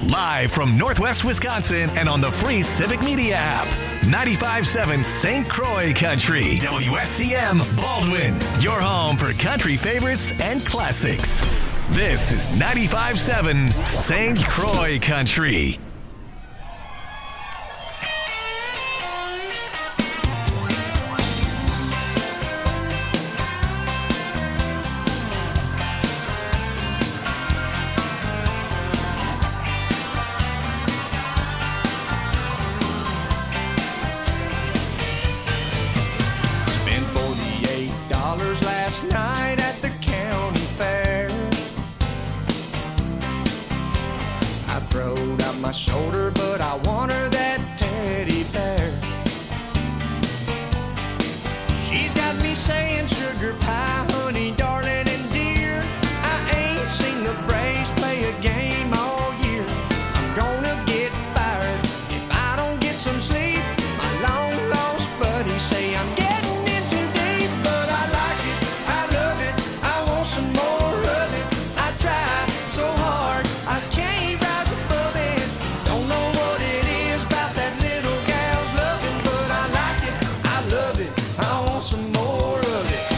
Live from Northwest Wisconsin and on the free Civic Media app. 95.7 St. Croix Country. WSCM Baldwin. Your home for country favorites and classics. This is 95.7 St. Croix Country. Night at the county fair, I throwed out my shoulder, but I want her that teddy bear. She's got me saying sugar pie, honey, darling, and dear. I ain't seen the Braves play a game all year. I'm gonna get fired if I don't get some sleep. My long lost buddies say I'm getting in too deep, but I like it. I love it, I want some more of it. I try so hard, I can't rise above it. Don't know what it is about that little gal's loving, but I like it, I love it, I want some more of it.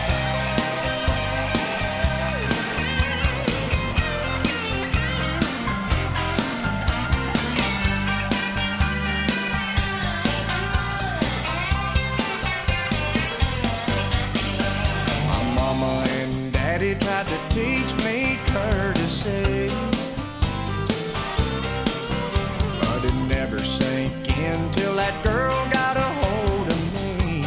My mama and daddy tried to teach me courtesy, but it never sank in till that girl got a hold of me.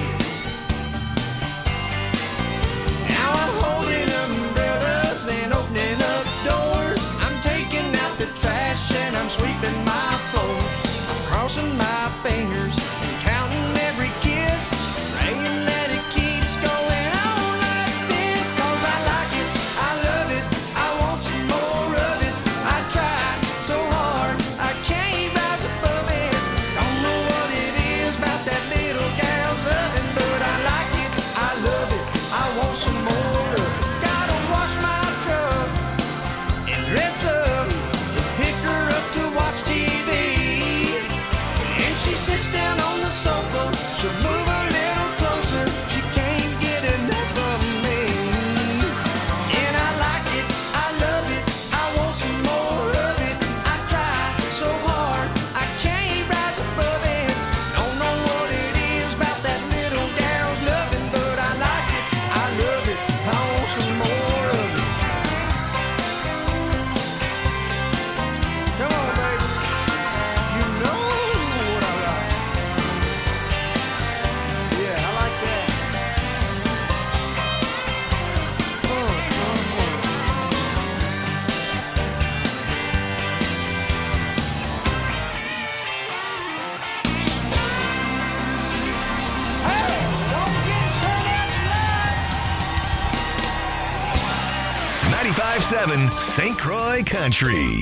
Now I'm holding umbrellas and opening up doors. I'm taking out the trash and I'm sweeping my floors. I'm crossing my fingers and counting every kiss, praying that it keeps going on like this. 'Cause I like it, I love it, I want some more of it. I try so hard, I can't rise above it. Don't know what it is about that little gal's loving, but I like it, I love it, I want some more of it. Gotta wash my truck and dress up to pick her up to watch TV. And she sits down on the sofa, she'll move a little closer, she can't get enough of me. And I like it, I love it, I want some more of it. I try so hard, I can't rise above it. Don't know what it is about that little gal's loving, but I like it, I love it, I want some more of it. Come on, baby, you know what I like. Yeah, I like that. Hey, don't forget to turn out the lights. 95.7 St. Croix Country.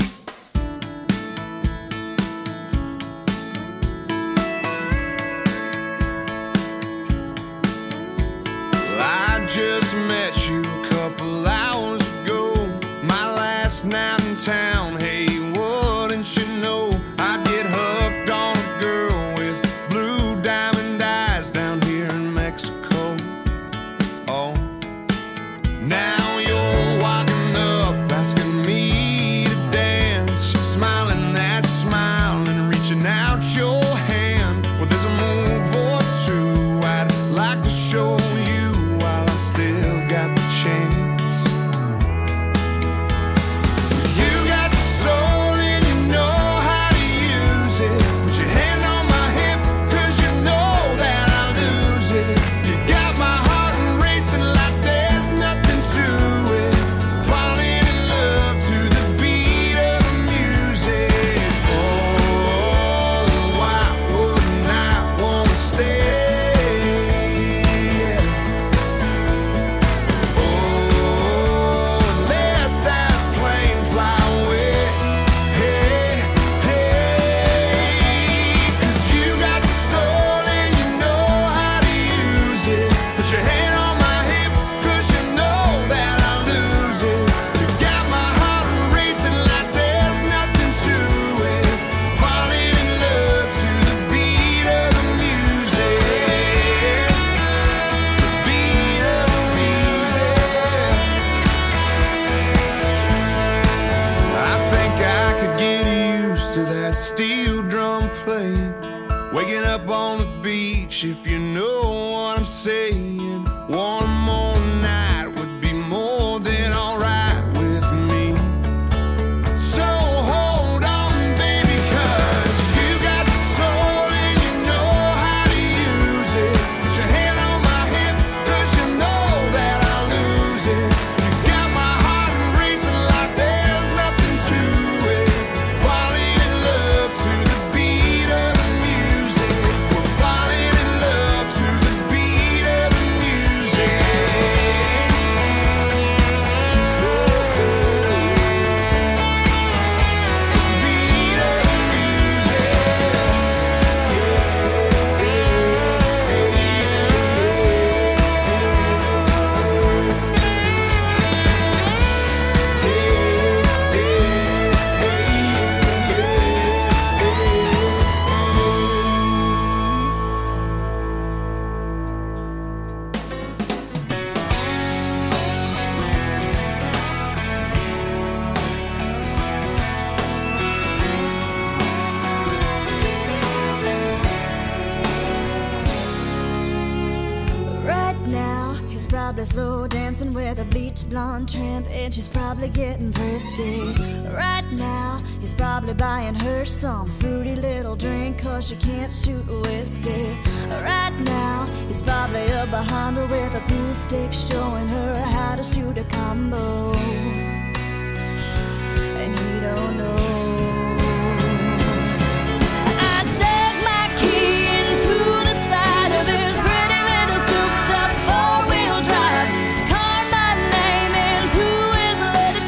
Well, I just met you a couple hours ago, my last night in town. Hey, wouldn't you know I get hooked on a girl with blue diamond eyes down here in Mexico. Oh, now you're walking up asking me to dance. beach, if you know what I'm saying. One more night would be more than alright with me. So hold on, baby, 'cause you got the soul and you know how to use it. Put your hand on my hip, 'cause you know that I lose it. You got my heart racing like there's nothing to it. Falling in love to the beat of the music. We're falling in love to the beat of the music. Beat of the music. Right now, he's probably slow dancing with a bleach blonde tramp, and she's probably getting thirsty. Right now, he's probably buying her some fruity little drink, 'cause she can't shoot whiskey. Right now, he's probably up behind her with a pool stick, showing her how to shoot a combo. And he don't know. I dug my key into the side of this pretty little souped-up four-wheel drive, carved my name into his leather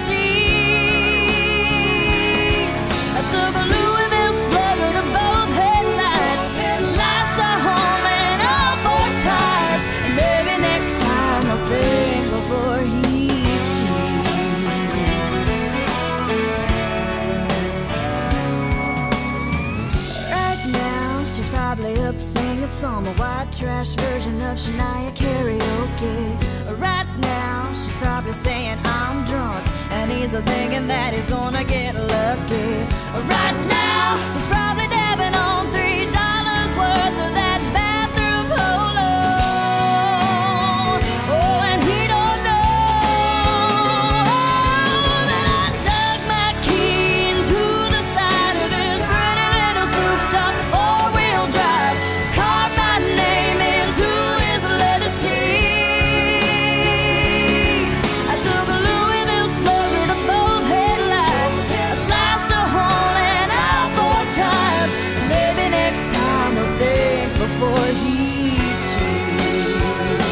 seats. I took a Louisville Slugger to both headlights, slashed a hole in all four tires, and maybe next time I'll think before he cheats. Right now, she's probably up singing some white trash version of Shania karaoke. Right now, she's probably saying I'm drunk, and he's thinking that he's gonna get lucky. Right now, he's probably dabbing on $3 worth of that bathroom polo. Oh, and he don't know that I dug my key into the side of this pretty little souped-up four-wheel drive, carved my name into his leather seats. I took a Louisville Slugger to both headlights, I slashed a hole in all four tires. Maybe next time I'll think before he cheats.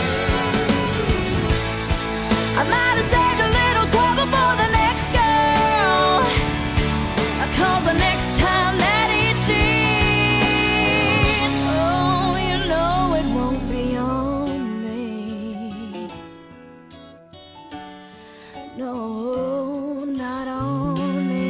I might have saved a little trouble for the next girl, 'cause the next time that he cheats, oh, you know it won't be on me. No, not on me.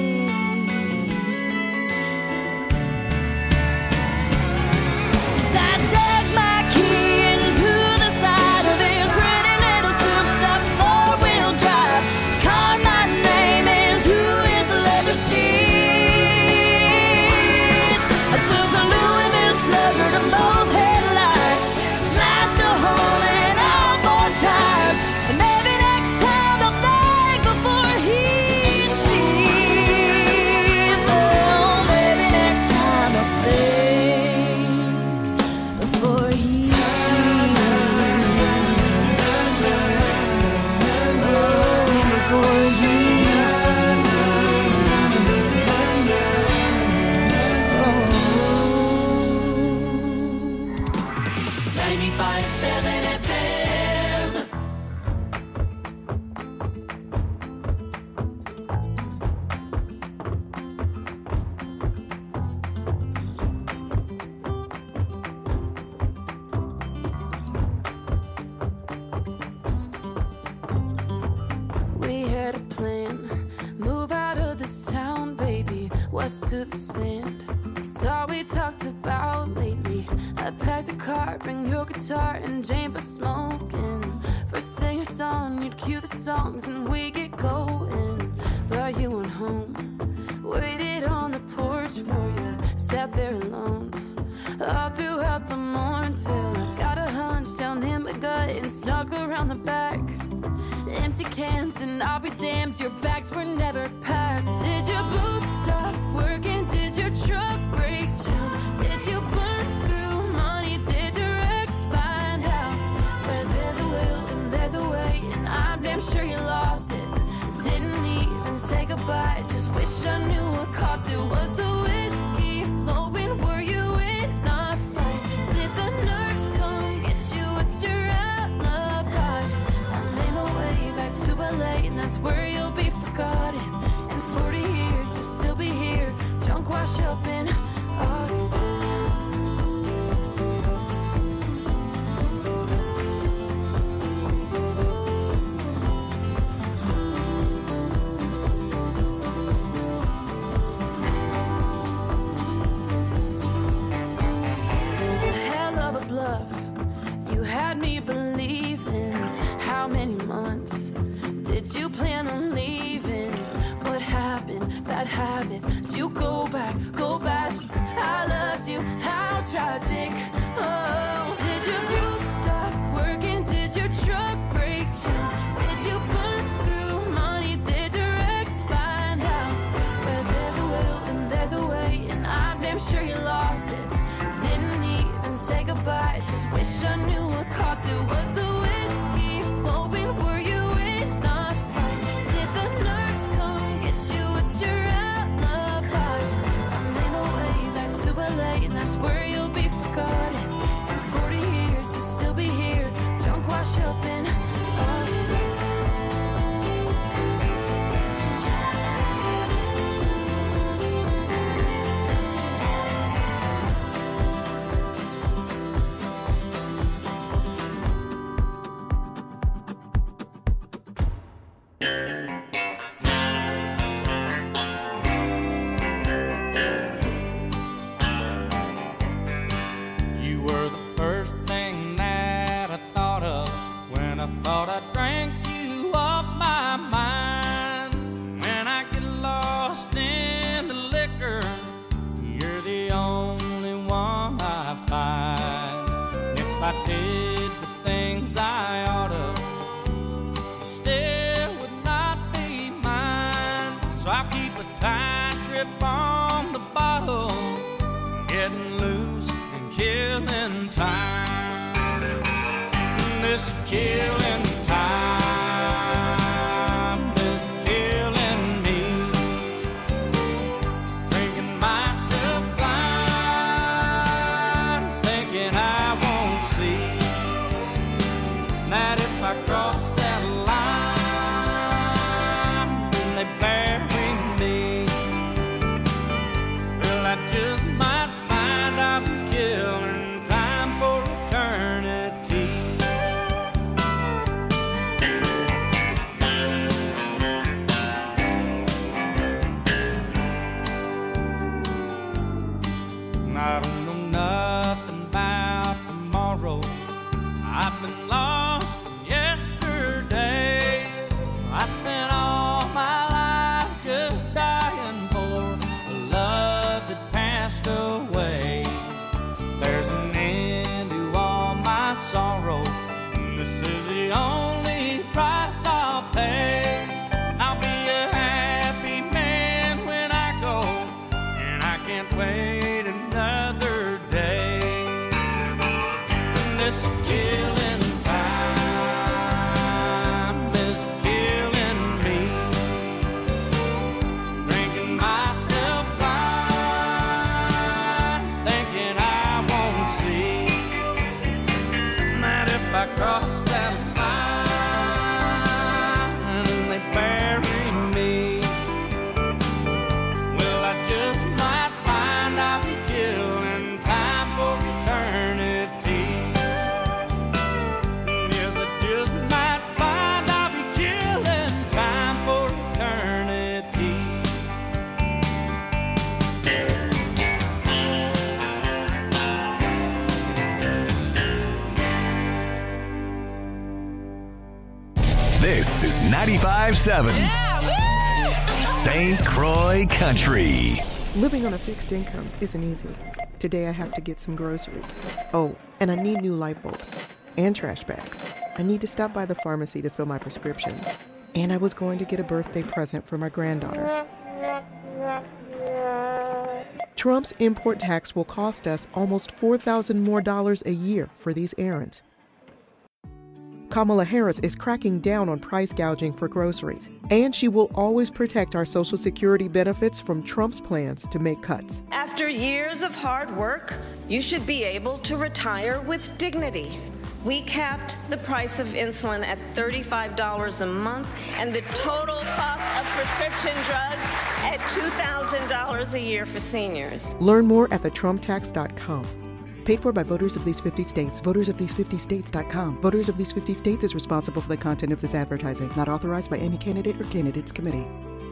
'Cause I dug my key into the side of his pretty little souped-up four-wheel drive, carved my name into his leather seats. I took a Louisville Slugger to both headlights, slashed a hole in all four tires, and maybe next time I'll think before he cheats. Oh, maybe next time I'll think before he cheats. Oh, before he cheats. Oh. 95.7 FM. We had a plan, move out of this town, baby, west to the sand. It's all we talked about lately. I packed a car, bring your guitar and Jane for smoking. First thing at dawn, you'd cue the songs and we get going. But you went home, waited on the porch for you, sat there alone. all throughout the morning till I got a hunch down in my gut and snuck around the back. Empty cans and I'll be damned, your bags were never packed. Did your boots stop working? Did your truck break down? Did you burn through money? Did your ex find out? Where there's a will and there's a way, and I'm damn sure you lost it. Didn't even say goodbye, just wish I knew what caused it. Was the whiskey flowing? Were you in a fight? Did the nurse come get you? What's your alibi? I made my way back to LA, and that's where you'll be forgotten. In 40 years you'll still be here, drunk, wash up in Austin. You had me believing. How many months did you plan on leaving? What happened? Bad habits. Did you go back? I loved you. How tragic. Oh, did your boots stop working? Did your truck break down? Did you burn through money? Did your ex find out? Where there's a will and there's a way, and I'm damn sure you lost it. Didn't even say goodbye, just wish I knew what caused it. Was the whiskey flowing? Were you in a fight? Did the nurse come get you? What's your alibi? I made my way back to LA, and that's where you'll be forgotten. In 40 years you'll still be here, drunk, wash up in Austin. This is 95.7 St. Croix Country. Living on a fixed income isn't easy. Today I have to get some groceries. Oh, and I need new light bulbs and trash bags. I need to stop by the pharmacy to fill my prescriptions. And I was going to get a birthday present for my granddaughter. Trump's import tax will cost us almost $4,000 more a year for these errands. Kamala Harris is cracking down on price gouging for groceries, and she will always protect our Social Security benefits from Trump's plans to make cuts. After years of hard work, you should be able to retire with dignity. We capped the price of insulin at $35 a month and the total cost of prescription drugs at $2,000 a year for seniors. Learn more at thetrumptax.com. Paid for by voters of these 50 states. VotersOfThese50States.com. Voters of these 50 states is responsible for the content of this advertising. Not authorized by any candidate or candidates committee.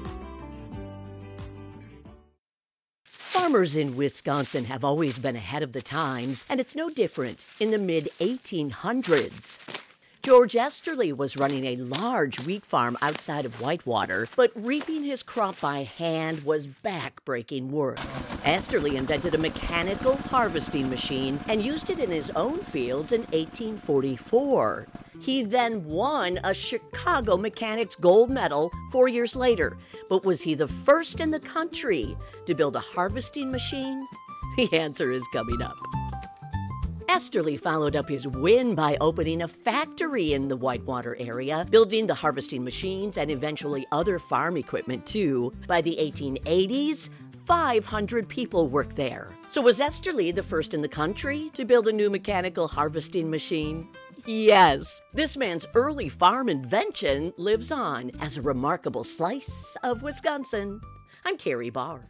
Farmers in Wisconsin have always been ahead of the times, and it's no different in the mid-1800s. George Esterly was running a large wheat farm outside of Whitewater, but reaping his crop by hand was back-breaking work. Esterly invented a mechanical harvesting machine and used it in his own fields in 1844. He then won a Chicago Mechanics Gold Medal 4 years later. But was he the first in the country to build a harvesting machine? The answer is coming up. Esterly followed up his win by opening a factory in the Whitewater area, building the harvesting machines and eventually other farm equipment too. By the 1880s, 500 people worked there. So was Esterly the first in the country to build a new mechanical harvesting machine? Yes. This man's early farm invention lives on as a remarkable slice of Wisconsin. I'm Terry Barr.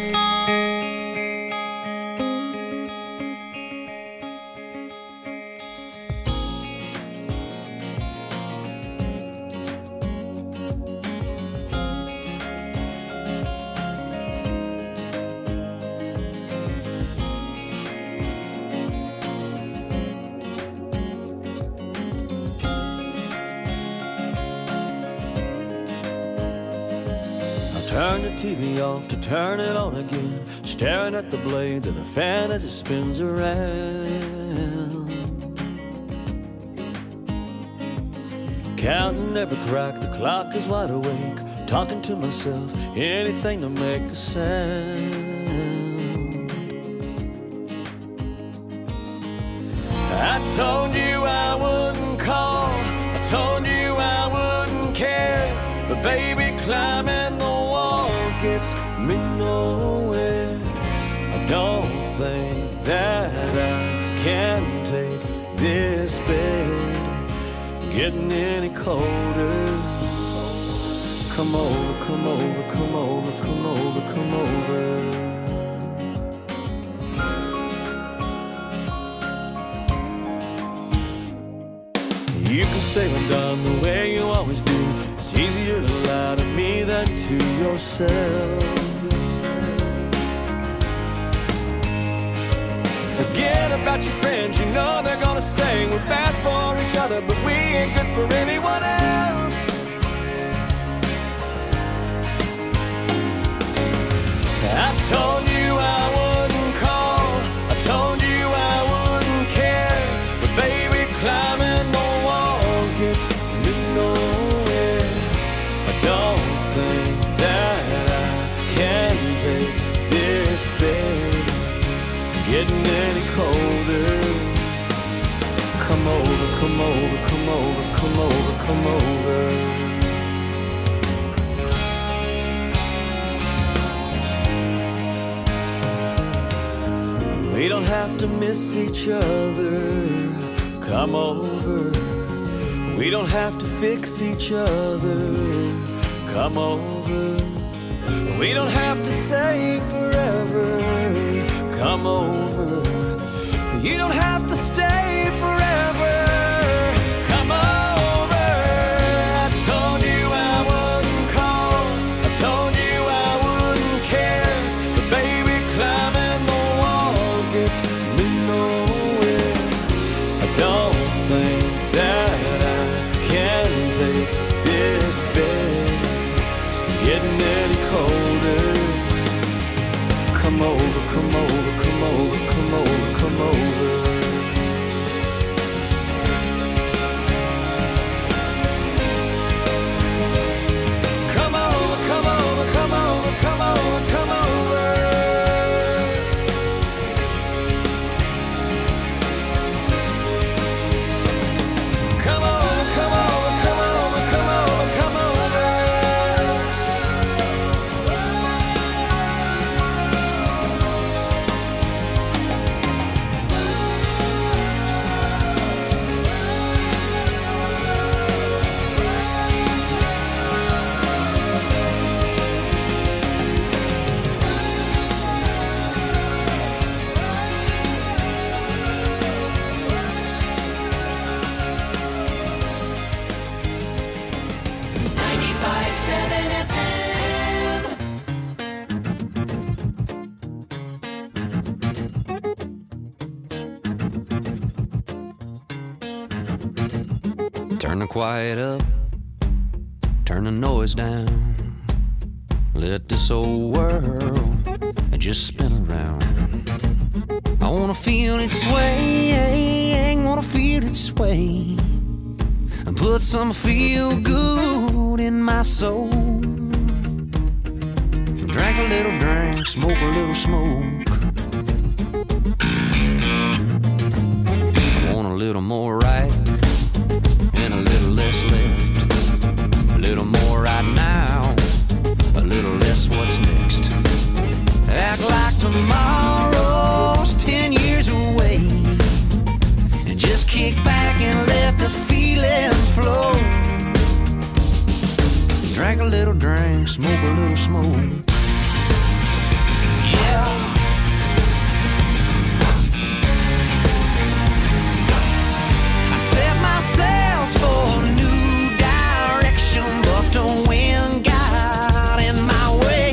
Turn the TV off to turn it on again, staring at the blades of the fan as it spins around. Counting every crack, the clock is wide awake, talking to myself, anything to make a sound. I told you I wouldn't call, I told you I wouldn't care, but baby, climbing the gets me nowhere. I don't think that I can take this bed getting any colder. Come over, come over, come over, come over, come over. You can say we're done the way you always do. It's easier to lie to me than to yourself. Forget about your friends, you know they're gonna say we're bad for each other, but we ain't good for anyone else. I told you I wouldn't call, I told you I wouldn't care, but baby, climbing the walls gets me nowhere. I don't think that I can take this bed getting any colder. Come over, come over, come over, come over, come over. We don't have to miss each other. Come over. We don't have to fix each other. Come over. We don't have to say forever. Come over. You don't have to stay forever. Come over. I told you I wouldn't call. I told you I wouldn't care. But baby, climbing the walls gets me nowhere. I don't think that I can take this bed getting any colder. Come over, come over, come over. Turn the quiet up, turn the noise down. Let this old world just spin around. I wanna feel it sway, wanna feel it sway, and put some feel good in my soul. Drink a little drink, smoke a little smoke. I want a little more right and a little less left. A little more right now, a little less what's next. Act like tomorrow's 10 years away, and just kick back and let the feeling flow. Drink a little drink, smoke a little smoke. Yeah. I set my sails for a new direction, but the wind got in my way.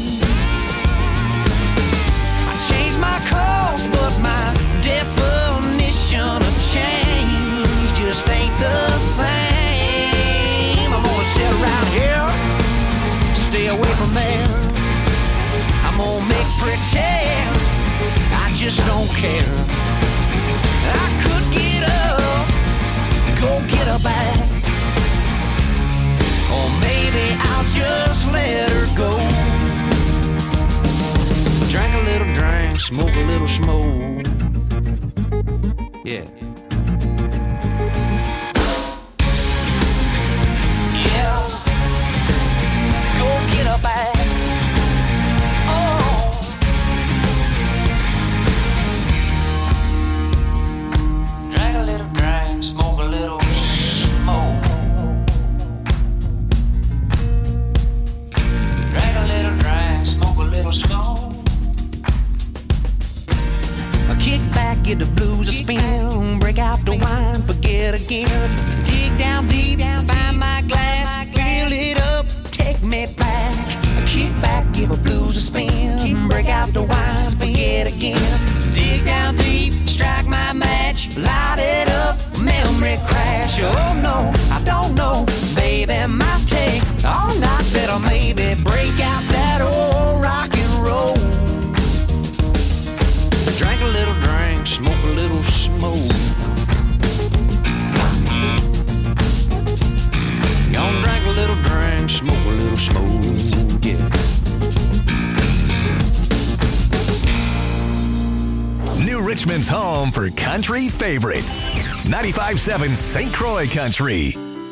I changed my course, but my definition of change just ain't the same. I'm gonna sit around here, stay away from there. I'm gonna make pretend I just don't care. I could get up, go get her back, or maybe I'll just let her go. Drink a little drink, smoke a little smoke. Yeah. Yeah. Go get her back. Get the blues a spin, break out the wine, forget again. Dig down deep, find my glass, fill it up, take me back. Kick back, give the blues a spin, break out the wine, forget again. Dig down deep, strike my match, light it up, memory crash. Oh no, I don't know, baby, might take all night, better maybe break out that old rock and roll. Drink a little drink, smoke a little smoke. Gonna drink a little drink, smoke a little smoke, yeah. New Richmond's home for country favorites. 95.7 St. Croix Country.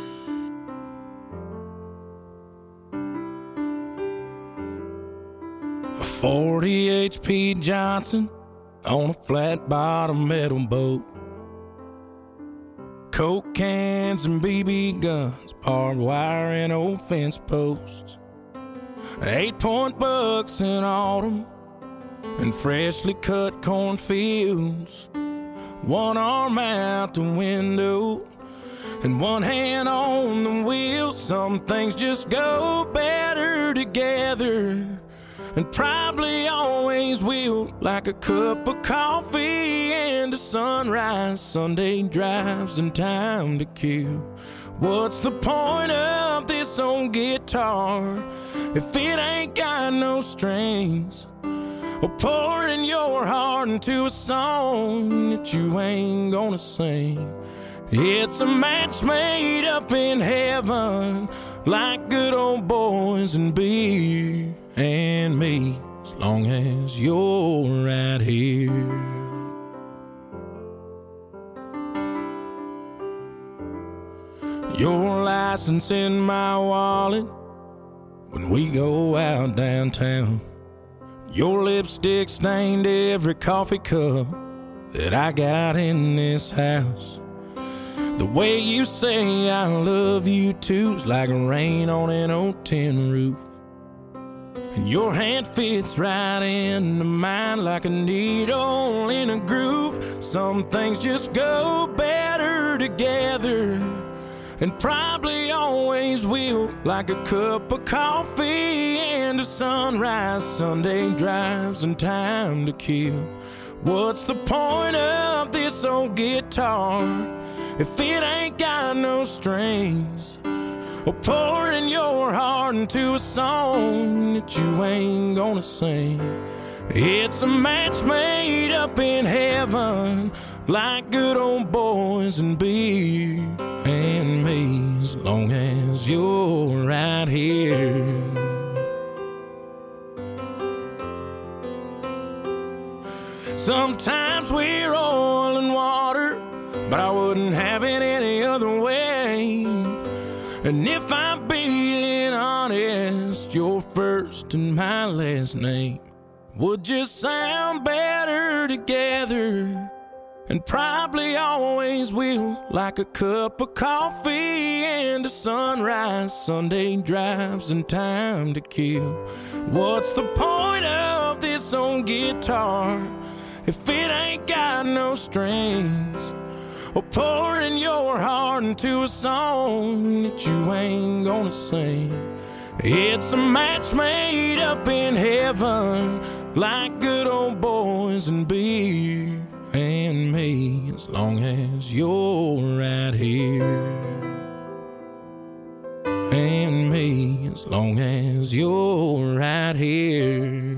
A 40 HP Johnson on a flat-bottom metal boat. Coke cans and BB guns, barbed wire and old fence posts. 8-point bucks in autumn and freshly cut cornfields. One arm out the window and one hand on the wheel. Some things just go better together, and probably always will, like a cup of coffee and a sunrise, Sunday drives and time to kill. What's the point of this old guitar if it ain't got no strings? Or pouring your heart into a song that you ain't gonna sing. It's a match made up in heaven, like good old boys and beer and me, as long as you're right here. Your license in my wallet when we go out downtown. Your lipstick stained every coffee cup that I got in this house. The way you say I love you too's like rain on an old tin roof. And your hand fits right into mine like a needle in a groove. Some things just go better together, and probably always will, like a cup of coffee and a sunrise, Sunday drives and time to kill. What's the point of this old guitar if it ain't got no strings. Or pouring your heart into a song that you ain't gonna sing. It's a match made up in heaven, like good old boys and beer and me, as long as you're right here. Sometimes we're oil and water, but I wouldn't have it any other way. And if I'm being honest, your first and my last name would just sound better together, and probably always will, like a cup of coffee and a sunrise, Sunday drives and time to kill. What's the point of this old guitar if it ain't got no strings? Or pouring your heart into a song that you ain't gonna sing. It's a match made up in heaven, like good old boys and beer and me, as long as you're right here. And me, as long as you're right here.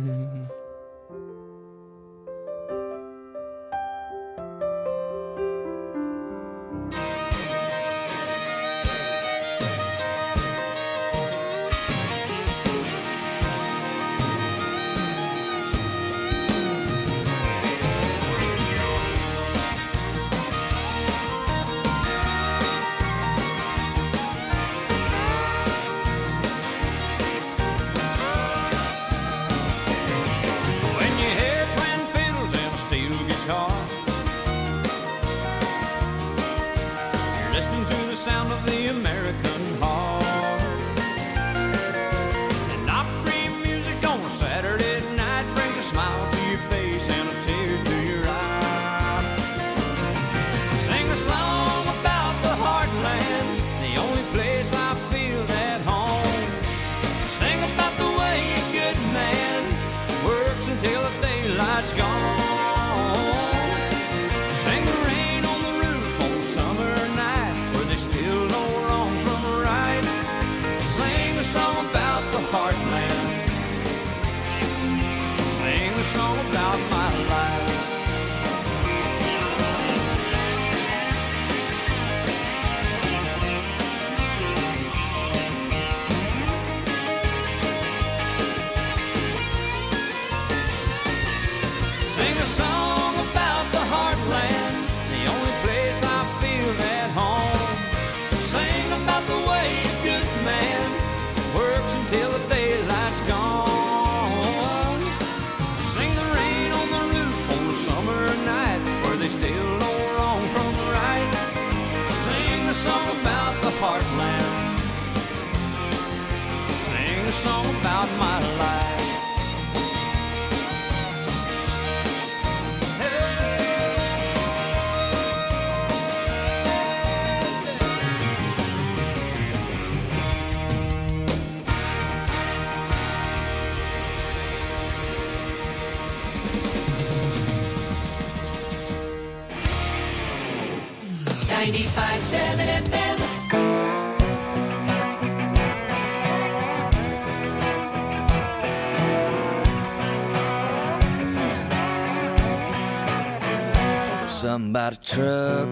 Somebody truck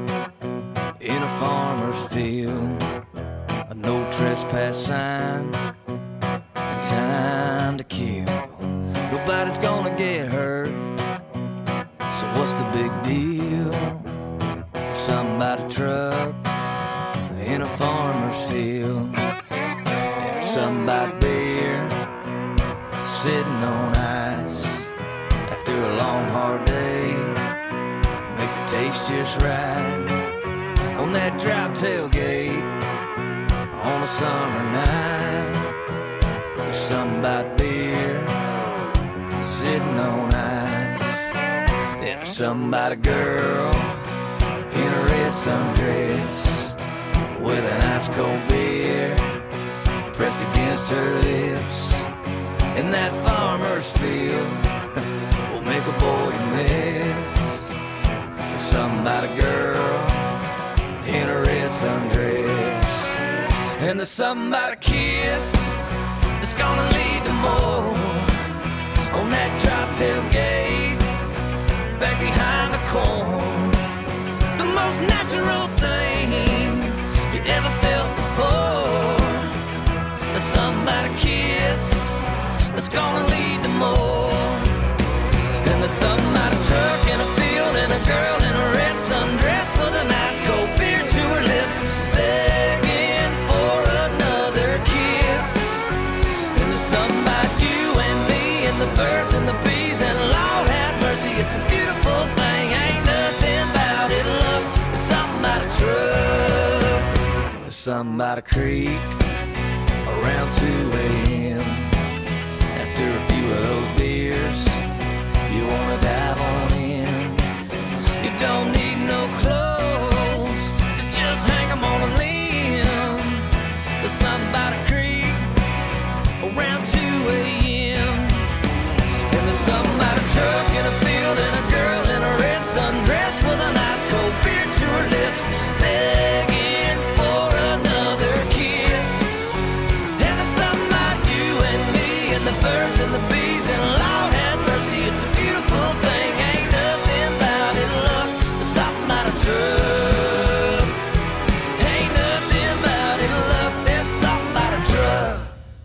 in a farmer's field, a no trespass sign, and time to kill. Nobody's gonna get hurt, so what's the big deal? Somebody truck in a farmer's field, and somebody beer sitting on ice after a long hard day. Makes it taste just right on that drop tailgate on a summer night. There's something about beer sitting on ice, and there's something about a girl in a red sundress with an ice cold beer pressed against her lips. In that farmer's field will make a boy miss. Something about a girl in sundress. And there's something about a kiss that's gonna lead to more. On that drop tailgate, back behind the corn, the most natural thing you ever felt before. There's something about a kiss that's gonna lead to more. And there's something about a truck and a field and a girl in a red sundress with a nice cold beer to her lips, begging for another kiss. And there's something about you and me and the birds and the bees, and Lord have mercy, it's a beautiful thing. Ain't nothing about it, love. There's something about a truck, there's something about a creek around 2 a.m. After a few of those beers, you wanna dive on in. You don't need no clothes to just hang 'em on a limb. There's something about a creek around 2 a.m. And there's something about a truck in a field and a girl in a red sundress with a nice cold beer to her lips, begging for another kiss. And there's something about you and me and the birds and the bees, and Lord have mercy, it's a beautiful thing. Ain't nothing about it, love. There's something about a truck. Ain't nothing about it, love. There's something about a truck.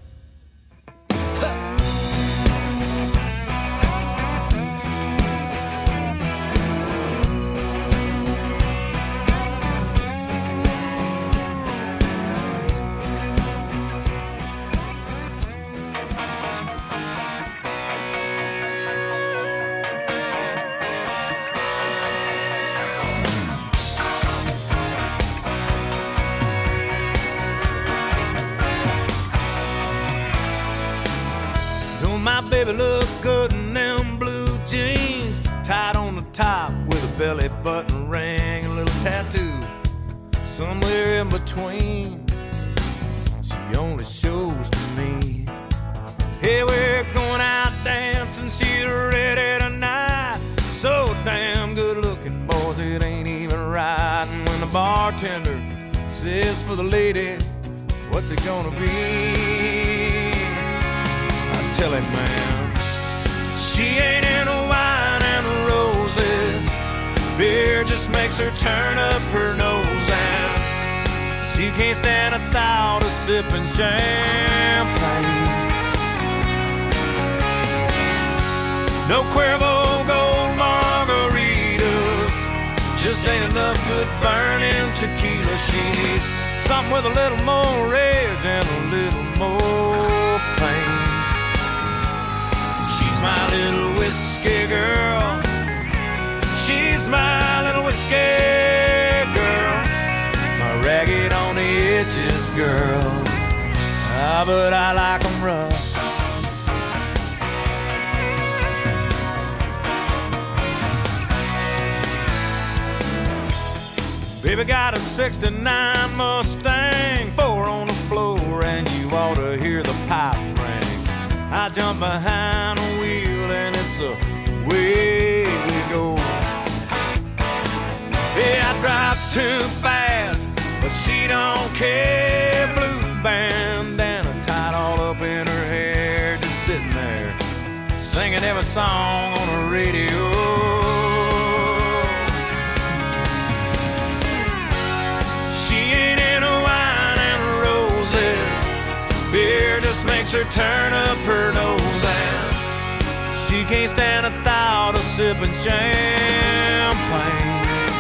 Don't my baby look good in them blue jeans, tied on the top with a belly button ring and a little tattoo somewhere in between. She only shows to me. Hey, we're going out dancing, she's ready tonight. So damn good looking, boys, it ain't even right. And when the bartender says for the lady, what's it gonna be? Tell him, man, she ain't into wine and roses. Beer just makes her turn up her nose, and she can't stand a thought of sipping champagne. No Cuervo Gold margaritas, just ain't enough good burning tequila. She needs something with a little more rage and a little more pain. She's my little whiskey girl. She's my little whiskey girl. My ragged on the edges girl. Ah, but I like 'em rough. Baby got a 69 Mustang, 4 on the floor, and you ought to hear the pipes ring. I jump behind a wheel and it's away we go. Yeah, I drive too fast, but she don't care. Blue bandana tied all up in her hair, just sitting there singing every song on the radio. She ain't into wine and roses. Beer just makes her turn up her nose, and she can't stand a thought of sipping champagne.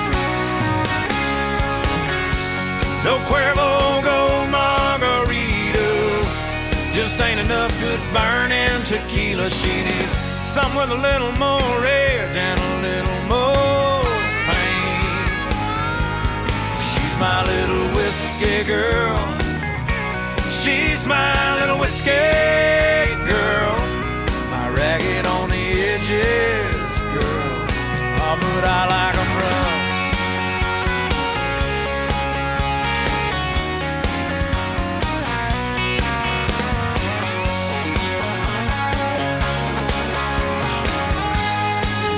No Cuervo Gold margaritas, just ain't enough good burning tequila. She needs something with a little more rage and a little more pain. She's my little whiskey girl. She's my little whiskey girl. My ragged on the edges girl. Oh, but I like 'em rough.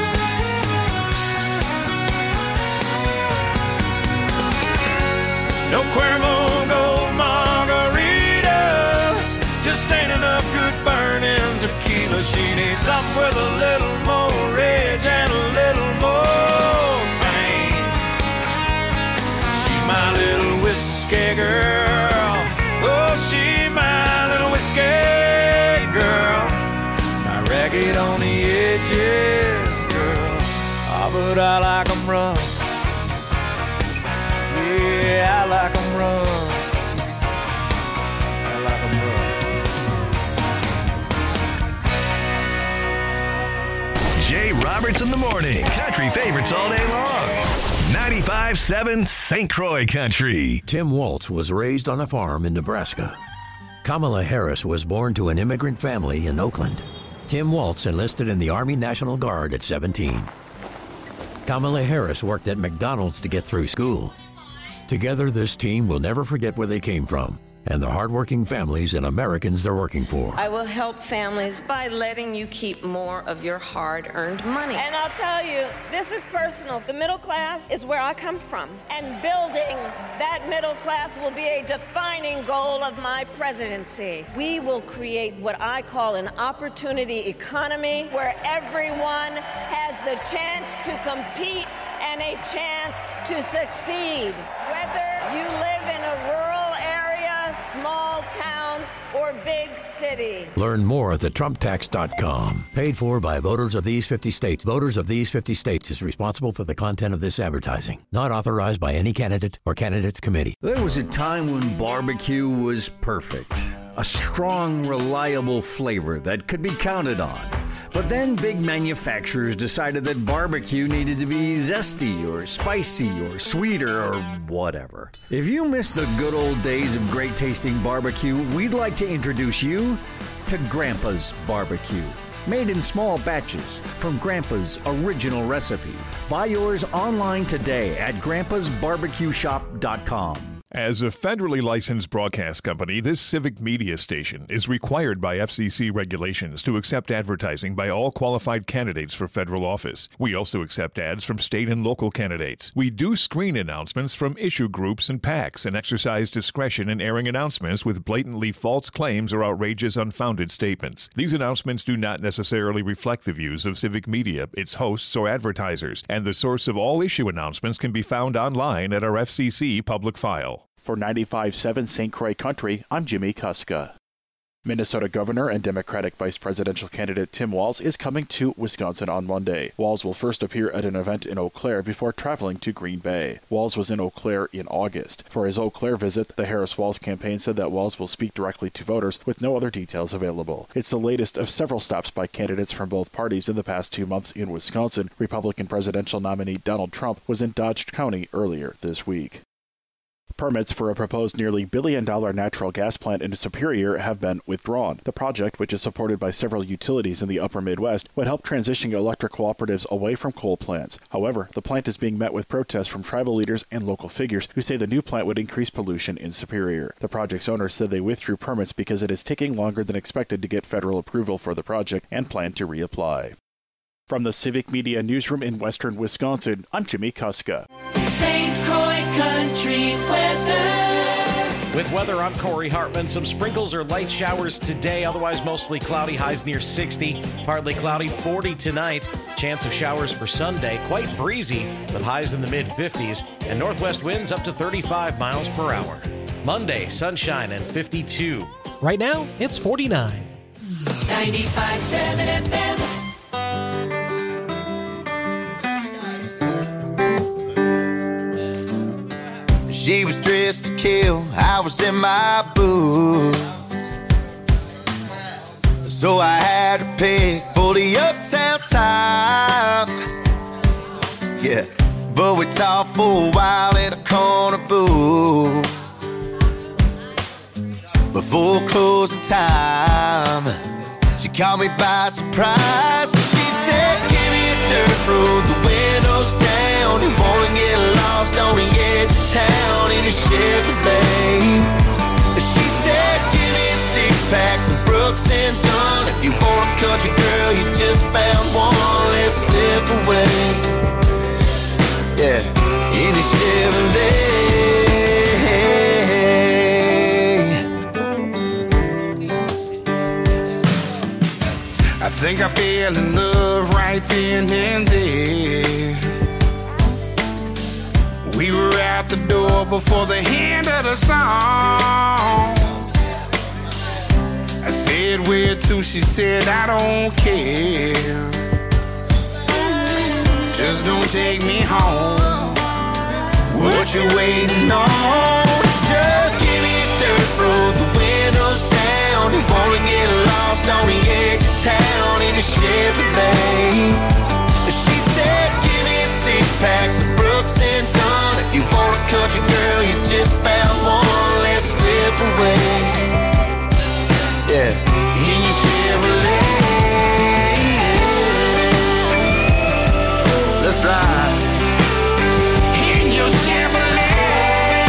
No but I like them rough. Yeah, I like them rough. I like them rough. Jay Roberts in the morning. Country favorites all day long. 95.7 St. Croix Country. Tim Waltz was raised on a farm in Nebraska. Kamala Harris was born to an immigrant family in Oakland. Tim Waltz enlisted in the Army National Guard at 17. Kamala Harris worked at McDonald's to get through school. Together, this team will never forget where they came from and the hardworking families and Americans they're working for. I will help families by letting you keep more of your hard-earned money. And I'll tell you, this is personal. The middle class is where I come from, and building that middle class will be a defining goal of my presidency. We will create what I call an opportunity economy where everyone has the chance to compete and a chance to succeed. Whether you live in a rural area, small town, or big city. Learn more at thetrumptax.com. Paid for by voters of these 50 states. Voters of these 50 states is responsible for the content of this advertising. Not authorized by any candidate or candidates committee. There was a time when barbecue was perfect. A strong, reliable flavor that could be counted on. But then big manufacturers decided that barbecue needed to be zesty or spicy or sweeter or whatever. If you miss the good old days of great tasting barbecue, we'd like to introduce you to Grandpa's Barbecue. Made in small batches from Grandpa's original recipe. Buy yours online today at grandpasbarbecueshop.com. As a federally licensed broadcast company, this civic media station is required by FCC regulations to accept advertising by all qualified candidates for federal office. We also accept ads from state and local candidates. We do screen announcements from issue groups and PACs and exercise discretion in airing announcements with blatantly false claims or outrageous, unfounded statements. These announcements do not necessarily reflect the views of civic media, its hosts, or advertisers, and the source of all issue announcements can be found online at our FCC public file. For 95.7 St. Croix Country, I'm Jimmy Kuska. Minnesota Governor and Democratic Vice Presidential candidate Tim Walz is coming to Wisconsin on Monday. Walz will first appear at an event in Eau Claire before traveling to Green Bay. Walz was in Eau Claire in August. For his Eau Claire visit, the Harris-Walz campaign said that Walz will speak directly to voters with no other details available. It's the latest of several stops by candidates from both parties in the past 2 months in Wisconsin. Republican presidential nominee Donald Trump was in Dodge County earlier this week. Permits for a proposed nearly $1 billion natural gas plant in Superior have been withdrawn. The project, which is supported by several utilities in the upper Midwest, would help transition electric cooperatives away from coal plants. However, the plant is being met with protests from tribal leaders and local figures who say the new plant would increase pollution in Superior. The project's owners said they withdrew permits because it is taking longer than expected to get federal approval for the project and plan to reapply. From the Civic Media Newsroom in western Wisconsin, I'm Jimmy Kuska. St. Croix Country weather. With weather, I'm Corey Hartman. Some sprinkles or light showers today, otherwise mostly cloudy, highs near 60. Partly cloudy, 40 tonight. Chance of showers for Sunday, quite breezy with highs in the mid-50s and northwest winds up to 35 miles per hour. Monday, sunshine and 52. Right now, it's 49. 95.7 FM. She was dressed to kill, I was in my booth. So I had to pick for the uptown talk. Yeah, but we talked for a while in a corner booth. Before closing time, she caught me by surprise. She said, give me a dirt road, the windows down. You wanna get lost on the edge of town in a Chevrolet. She said, give me a six-pack, some Brooks and Dunn. If you want a country girl, you just found one, let's slip away. Yeah, in a Chevrolet. I think I fell in love right then and there. We were out the door before the end of the song. I said, where to? She said, I don't care. just don't take me home. What you waiting on? Just give me a dirt road, the windows down. You wanna get lost on the edge of town in a Chevrolet. She said, give me 6 packs of Brooks and Dunn. If you want a country girl, you just found one. Let's slip away. Yeah, in your Chevrolet. Let's ride. In your Chevrolet.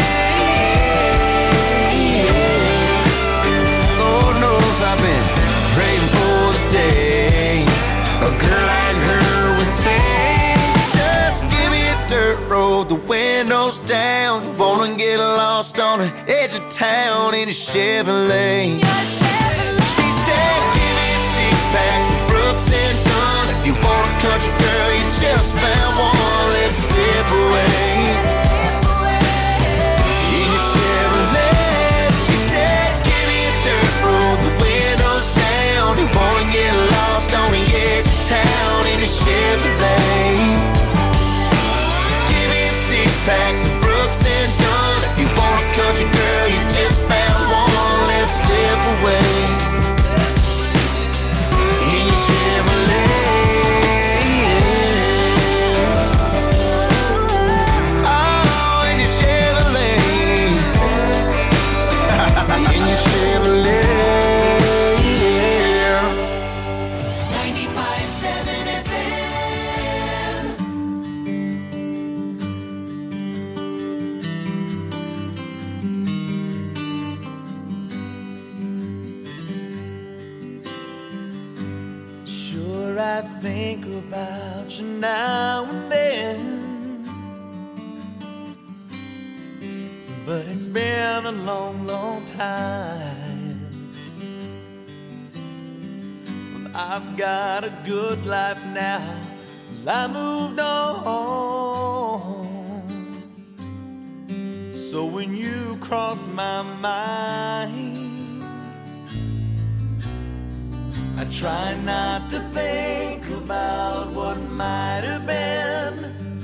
Lord knows I've been praying for the day a girl like her would say, just give me a dirt road, the windows down. Wanna get lost on the edge of town in a Chevrolet. She said, give me 6 packs of Brooks and Dunn. If you want a country girl, you just found one. Let's slip away. In your Chevrolet. She said, give me a dirt road, the windows down. You wanna get lost on the edge of town in a Chevrolet. Give me 6 packs of Brooks and Dunn. If you want a country girl, you just found one. Let's slip away. In your Chevrolet. Oh, in your Chevrolet. In your Chevrolet. 95.7 FM. Sure, I think about you now and then, but it's been a long, long time. Well, I've got a good life now. Well, I moved on. So when you cross my mind, I try not to think about what might have been,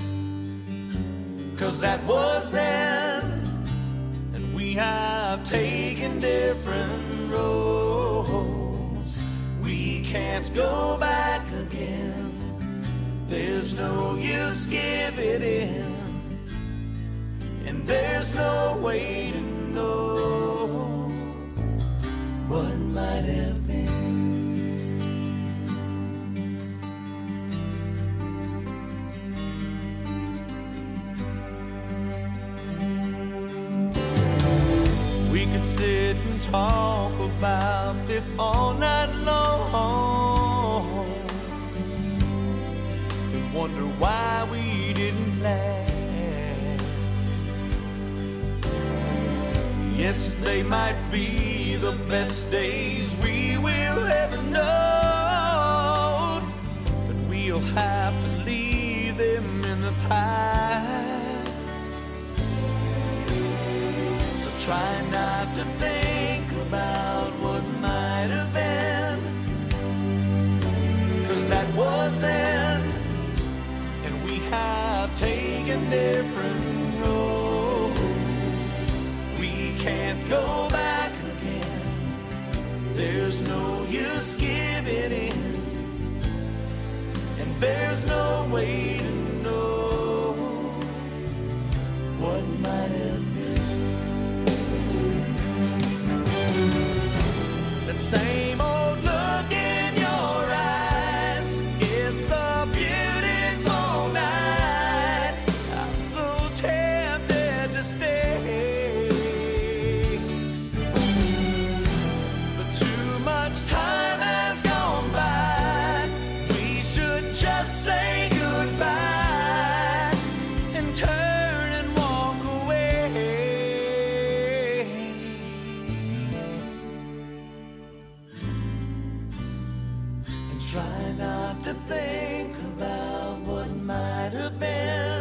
'cause that was then, and we have taken different roads. We can't go back again. There's no use giving in, and there's no way to know what might have been. We could sit and talk about this all night long and wonder why we didn't last. Yes, they might be the best days we will ever know, but we'll have to leave them in the past. So try not to think about what might have been, 'cause that was then, and we have taken different roads. We can't go back again. There's no use giving in, and there's no way to know what might have been. The same old look in your eyes. It's a beautiful night. I'm so tempted to stay, but too much time has gone by. We should just say goodbye and turn and walk away. And try not to think about what might have been,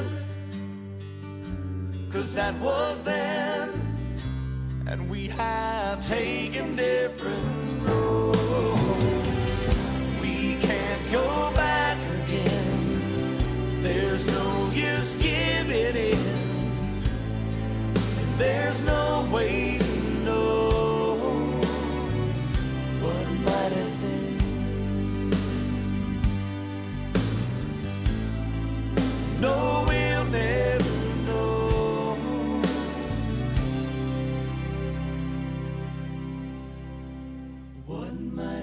'cause that was then, and we have taken different roads. We can't go back again. There's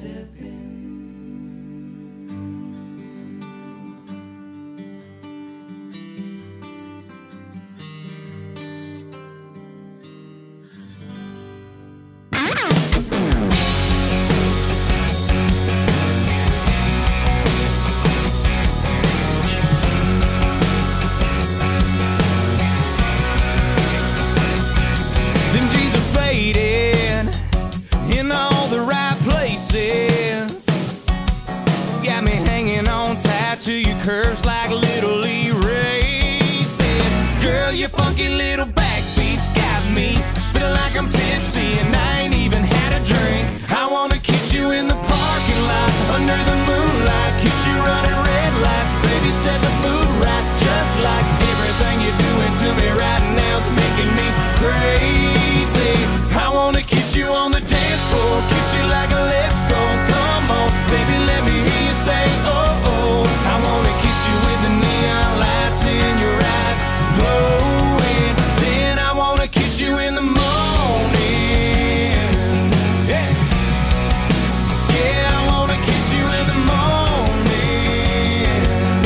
Them jeans are faded in all the right places. Got me hanging on tight to your curves like little erases. Girl, your funky little backbeats got me feeling like I'm tipsy and I ain't even had a drink. I wanna kiss you in the parking lot under the moonlight, kiss you running red lights, baby, set the mood right. Just like everything you're doing to me right now is making me crazy. I wanna kiss you on the dance floor, kiss you like a let's go. Come on, baby, let me hear you say oh oh. I wanna kiss you with the neon lights in your eyes glowing. Then I wanna kiss you in the morning. Yeah, yeah, I wanna kiss you in the morning.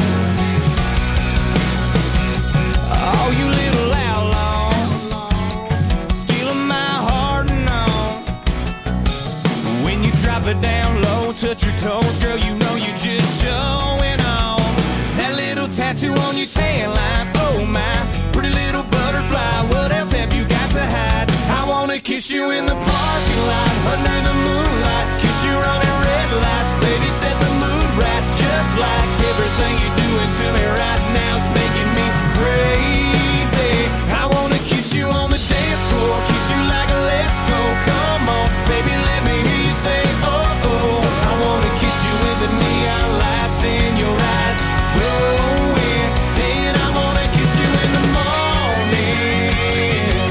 Oh, you little outlaw, stealing my heart and all. When you drop it down low, touch your toes, girl, you know you're just showing off. That little tattoo on your tan line, oh my, pretty little butterfly, what else have you got to hide? I wanna kiss you in the parking lot, under the moonlight, kiss you running red lights, baby, set the mood right. Just like everything you're doing to me right now is making me crazy. I wanna kiss you on the dance floor, kiss you like a let's go. Come on, baby, let me hear you say oh oh. I wanna kiss you with the neon lights in your eyes glowing. Then I wanna kiss you in the morning.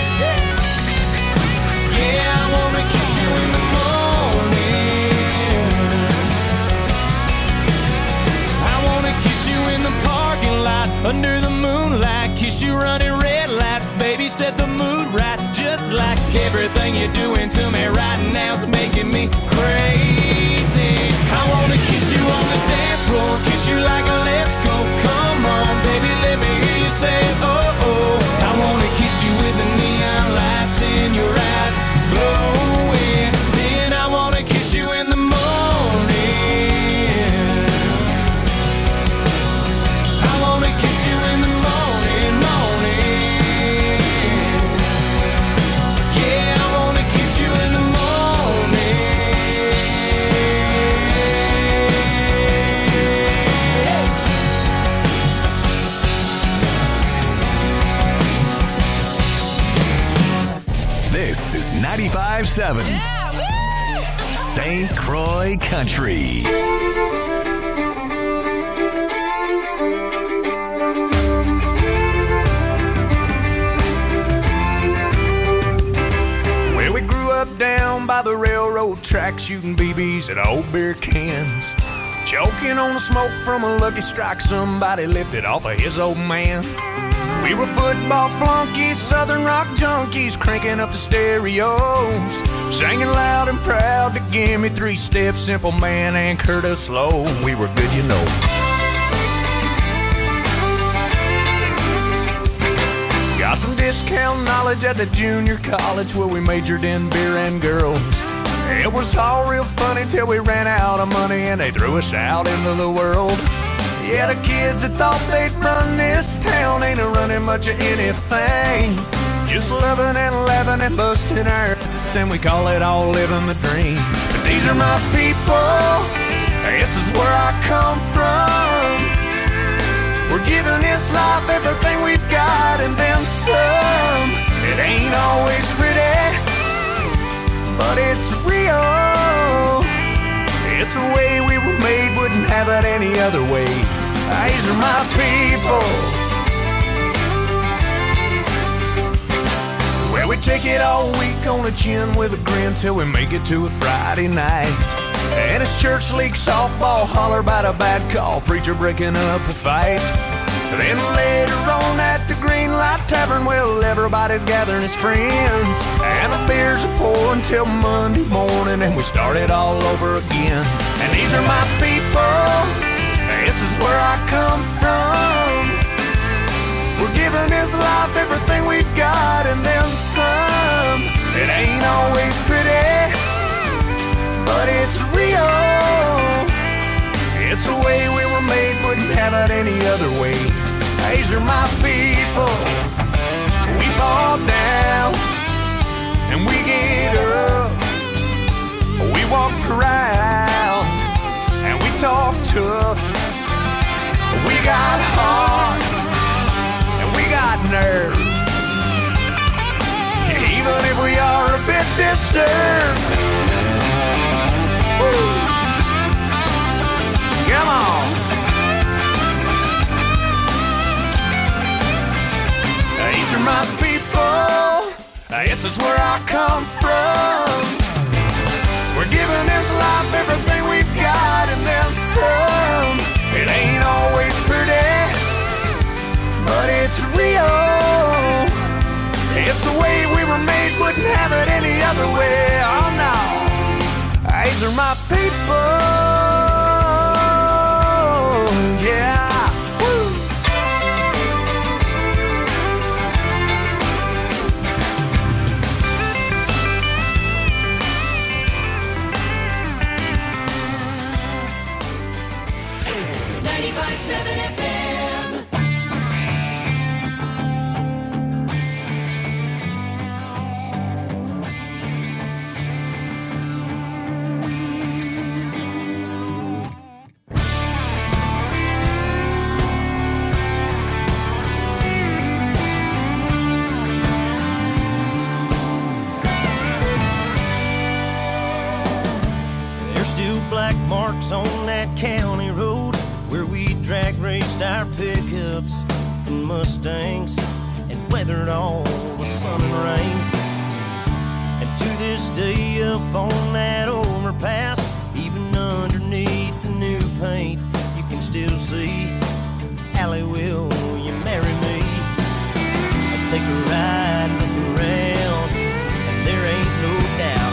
Yeah, I wanna kiss you in the morning. I wanna kiss you in the parking lot under the moonlight, kiss you running red lights, baby, set the mood right. Just like everything you're doing to me right now is making me crazy. I wanna kiss you on the dance floor, kiss you like a let's go. Come on, baby, let me hear you say oh oh. I wanna kiss you with the neon lights in your eyes glowing. Then I wanna kiss you in the morning. I wanna kiss you in the morning, morning. Yeah, I wanna kiss you in the This is 95.7 St. Croix Country. Well, we grew up down by the railroad track, shooting BBs at old beer cans, choking on the smoke from a Lucky Strike somebody lifted off of his old man. We were football flunkies, southern rock junkies, cranking up the stereos, singing loud and proud to Give Me Three Steps, Simple Man, and Curtis Slow. We were good, you know. Got some discount knowledge at the junior college where we majored in beer and girls. It was all real funny till we ran out of money and they threw us out into the world. Yeah, the kids that thought they'd run this town ain't a running much of anything. Just loving and laughing and busting our then we call it all living the dream. But these are my people, this is where I come from. We're giving this life everything we've got and then some. It ain't always pretty, but it's real. It's the way we were made, wouldn't have it any other way. These are my people. Well, we take it all week on the chin with a grin till we make it to a Friday night. And it's church league softball, holler about a bad call, preacher breaking up a fight. Then later on at the Green Light Tavern, well, everybody's gathering as friends, and the beers are pouring till Monday morning, and we start it all over again. And these are my people, this is where I come from. We're giving this life everything we've got and then some. It ain't always pretty, but it's real. It's the way we were made, wouldn't have it any other way. These are my people. We fall down and we get up. We walk proud and we talk tough. We got heart and we got nerve. Even if we are a bit disturbed. Woo. Come on. These are my people. This is where I come from. We're giving this life everything we've got and then some. It ain't always pretty, but it's real. It's the way we were made, wouldn't have it any other way. Oh no, these are my people. Yeah. Woo. Marks on that county road where we drag raced our pickups and Mustangs and weathered all the sun and rain. And to this day up on that overpass, even underneath the new paint, you can still see Allie, will you marry me? I'll take a ride and look around, and there ain't no doubt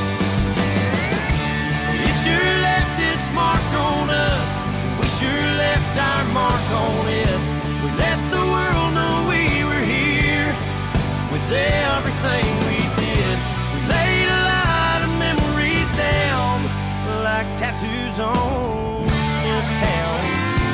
it's your mark on us. We sure left our mark on it. We let the world know we were here with everything we did. We laid a lot of memories down like tattoos on this town.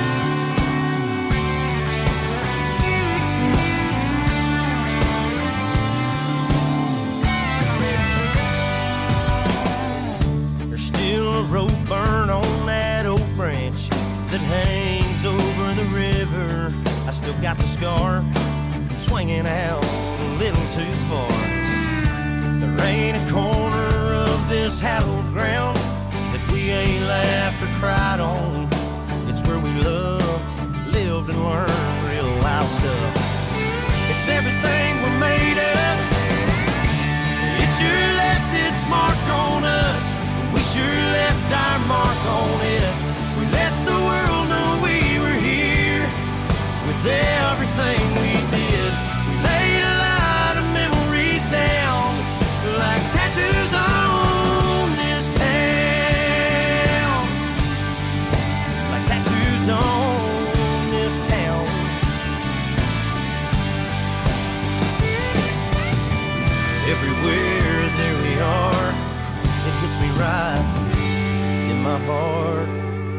There's still a rope burn on that oak branch that hangs over the river. I still got the scar swinging out a little too far. There ain't a corner of this hallowed ground that we ain't laughed or cried on. It's where we loved, lived, and learned real wild stuff. It's everything we're made of. It sure left its mark on us. We sure left our mark on it. We let the world know we were here with everything we did. We laid a lot of memories down like tattoos on this town. Like tattoos on this town. Everywhere there we are, it hits me right in my heart.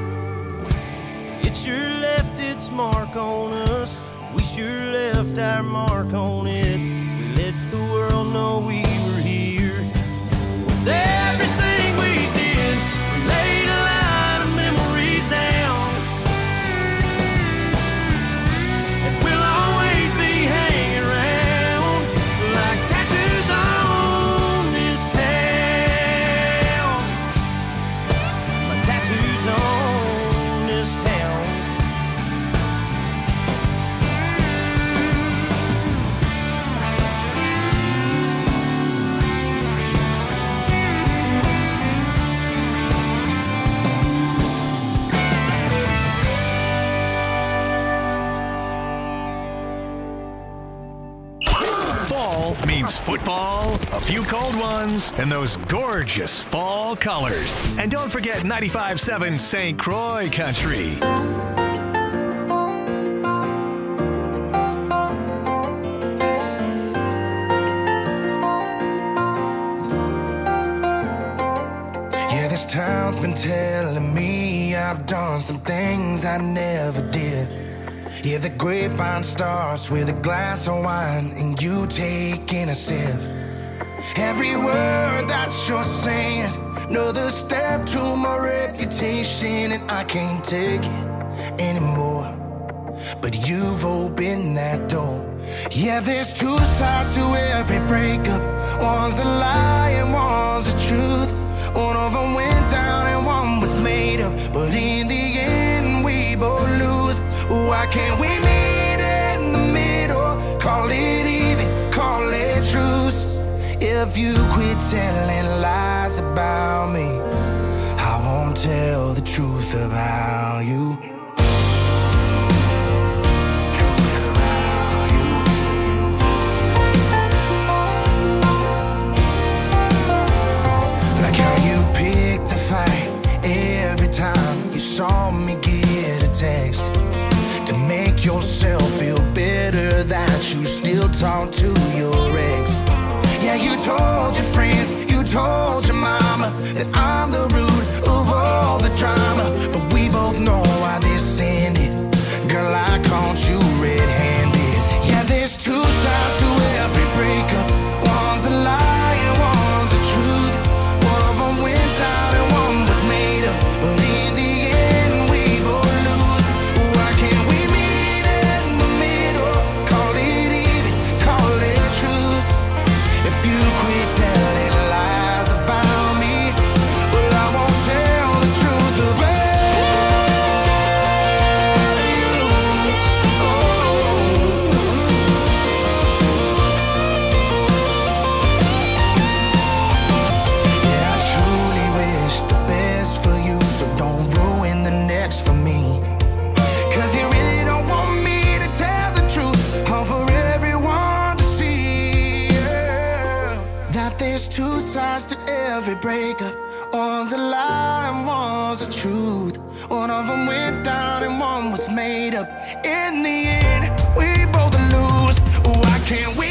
It sure left its mark on us. We sure left our mark on it. We let the world know we were here with everything we did. We laid a lot of memories down, and we'll always be hanging around like tattoos on this town. Like tattoos on this town. games, football, a few cold ones, and those gorgeous fall colors. And don't forget 95.7 St. Croix Country. Yeah, this town's been telling me I've done some things I never did. Yeah, the grapevine starts with a glass of wine and you taking a sip. Every word that you're saying is another step to my reputation, and I can't take it anymore. But you've opened that door. Yeah, there's two sides to every breakup. One's a lie and one's the truth. One of them went down and one was made up, but in the end we both lose. Why can't we meet in the middle? Call it even, call it truce. If you quit telling lies about me, I won't tell the truth about you. Like how you picked the fight every time you saw me get a text, to make yourself feel better that you still talk to your ex. Yeah, you told your friends, you told your mama that I'm the root of all the drama. But we both know why this ended. Girl, I caught you red-handed. Yeah, there's two sides to every breakup. One's a lie and one's the truth. One of them went down and one was made up, but in the end we both lose. Why can't we meet in the middle? Call it even, call it truth. If you quit telling lies about me, well, I won't tell the truth about you. Yeah, I truly wish the best for you, so don't ruin the next for me. 'Cause you really don't want me to tell the truth, all for everyone to see. Yeah. That there's two sides to every breakup. One's a lie and one's the truth. One of them went down and one was made up. In the end, we both lose. Why can't we